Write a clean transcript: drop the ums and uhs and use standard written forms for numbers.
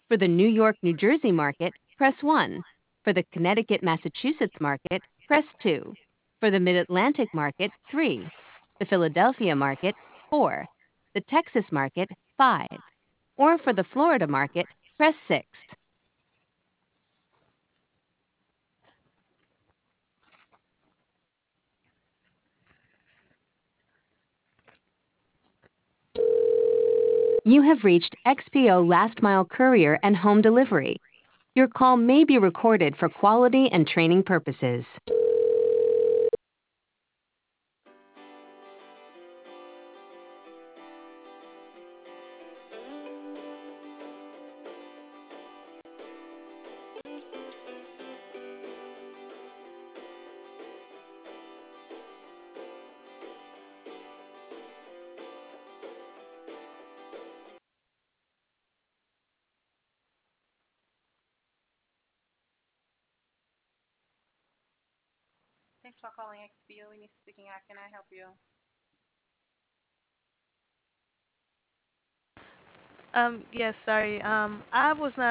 For the New York, New Jersey market, press 1. For the Connecticut, Massachusetts market, press 2. For the Mid-Atlantic market, 3. The Philadelphia market, 4. The Texas market, 5. Or for the Florida market, press 6. You have reached XPO Last Mile Courier and Home Delivery. Your call may be recorded for quality and training purposes. Thanks for calling XPO. Winnie speaking. How can I help you? Yes, sorry. I was not